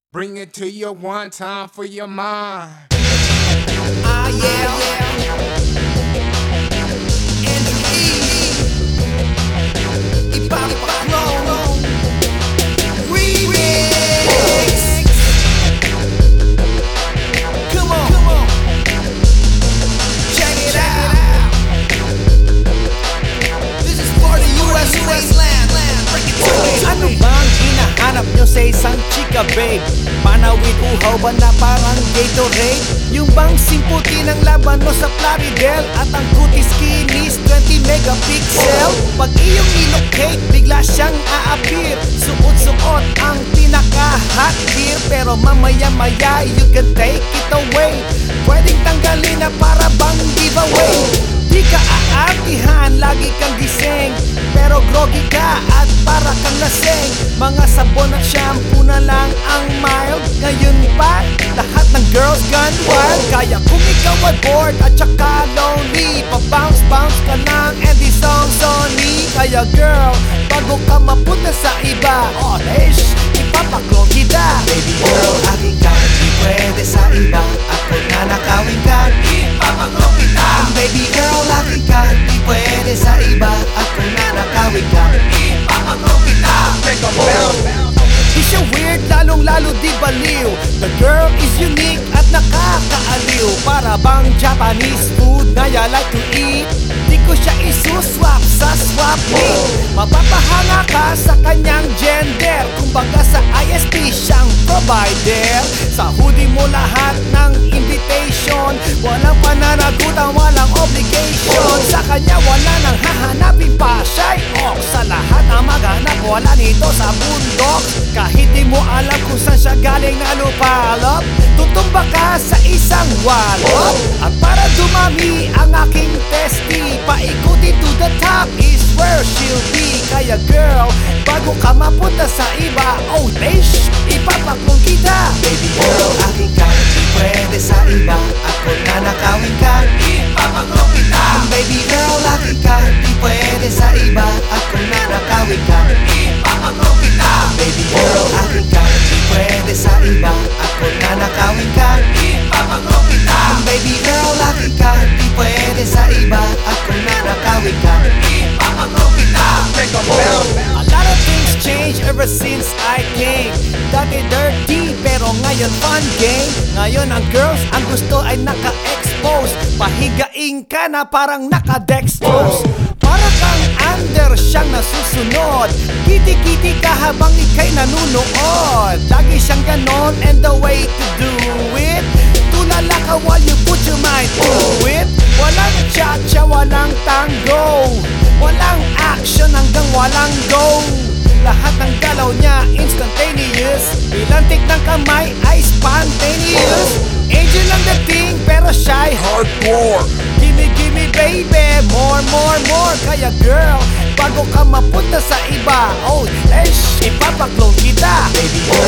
Bring it to you one time for your mind. Ah, yeah. Andrew E. Ipapaklo Remix. Come on. Check it out. This is for the US land. Break it to me. Ano bang hinahanap nyo sa isang chika, babe? Panawid uhaw ba na parang Gatorade? Yung bang simputi ng laban mo sa Plaridel? At ang kutis kinis 20 megapixel? Pag iyong nilocate, bigla siyang a-appear. Suot-suot ang pinaka-hot gear. Pero mamaya-maya, you can take it away. Pwedeng tanggalin na para bang giveaway. Di ka aartihan, lagi kang gising, pero groggy ka at para kang lasing. Mga sabon at shampoo na lang ang mild. Ngayon pa, lahat ng girls gone wild. Kaya kung ikaw ay bored at saka lonely, pa-bounce-bounce ka lang and the song's on me. Kaya girl, bago ka mapunta sa iba, oh ish, ipapaklo kita. Baby girl, akin ka, di pwede sa iba. Ako na nakawin ka, ipapaklo kita. Baby girl, akin ka, di pwede sa iba. Ako na nakawin ka, ipapaklo kita. Take a bounce. Di siya weird, lalong-lalo di baliw. The girl is unique at nakakaaliw. Para bang Japanese food na you like to eat. Di ko siya isuswap sa swap meet. Mapapahanga ka sa kanyang gender. Kumbaga sa ISP siyang provider. Sa hoodie mo lahat ng invitation. Walang pananagutan, walang obligation. Sa kanya wala nang hahanapin pa. Siya'y ok sa lahat na maghanap. Wala nito sa bundok. Kahit di mo alam kung saan siya galing na lupalop, tutumba ka sa isang walop. At para dumami ang aking testy, paikuti to the top is where she'll be. Kaya girl, bago ka mapunta sa iba, oh ish, ipapaklong kita. Baby girl, akin ka, di pwede sa iba. Ako na nakawin ka, ipapaklo kita. Baby girl, akin ka, di pwede sa iba. Ako na nakawin ka, ipapaklo kita. Baby girl, akin ka, di pwede sa iba. Ako na nakawin ka, ipapaklo kita. Baby girl, akin ka, di pwede sa iba. Ako na nakawin ka, ipapaklo kita. Take a bounce. A lot of things change ever since I came. Dati dirty, pero ngayon fun game. Ngayon ang girls, ang gusto ay naka-expose. Pahigain ka na parang naka-dextrose. Para kang under siyang nasusunod. Kiti-kiti ka habang ika'y nanunood. Lagi siyang ganon and the way to do it, tulala ka while you put your mind to it. Walang cha-cha, walang tango. Walang action hanggang walang go. Lahat ng galaw niya instantaneous. Pilantik ng kamay ay spontaneous. Angel ang dating pero shy hardcore. Gimme baby, more. Kaya girl, bago ka mapunta sa iba, oh ish, ipapaklong kita. Baby girl,